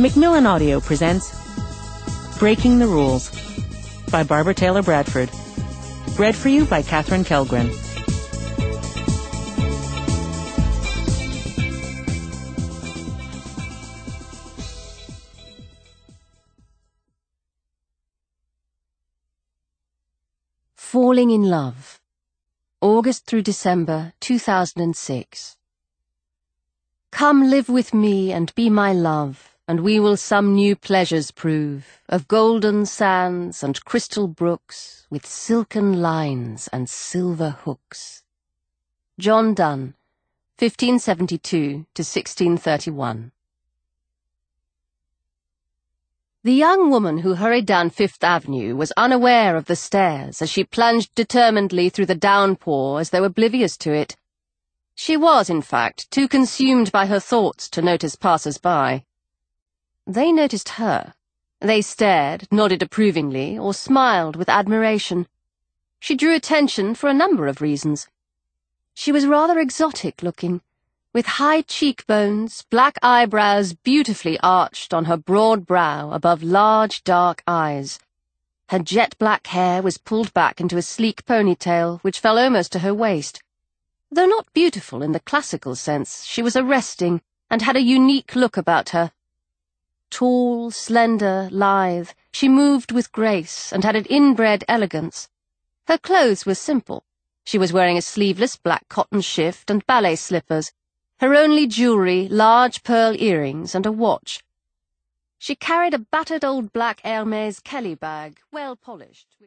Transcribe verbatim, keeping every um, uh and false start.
Macmillan Audio presents Breaking the Rules by Barbara Taylor Bradford. Read for you by Catherine Kellgren. Falling in Love, August through December two thousand six. Come live with me and be my love, and we will some new pleasures prove, of golden sands and crystal brooks, with silken lines and silver hooks. John Donne, fifteen seventy-two to sixteen thirty-one. The young woman who hurried down Fifth Avenue was unaware of the stairs as she plunged determinedly through the downpour as though oblivious to it. She was, in fact, too consumed by her thoughts to notice passers-by. They noticed her. They stared, nodded approvingly, or smiled with admiration. She drew attention for a number of reasons. She was rather exotic-looking, with high cheekbones, black eyebrows beautifully arched on her broad brow above large dark eyes. Her jet-black hair was pulled back into a sleek ponytail which fell almost to her waist. Though not beautiful in the classical sense, she was arresting and had a unique look about her. Tall, slender, lithe, she moved with grace and had an inbred elegance. Her clothes were simple. She was wearing a sleeveless black cotton shift and ballet slippers, her only jewellery large pearl earrings and a watch. She carried a battered old black Hermès Kelly bag, well polished, with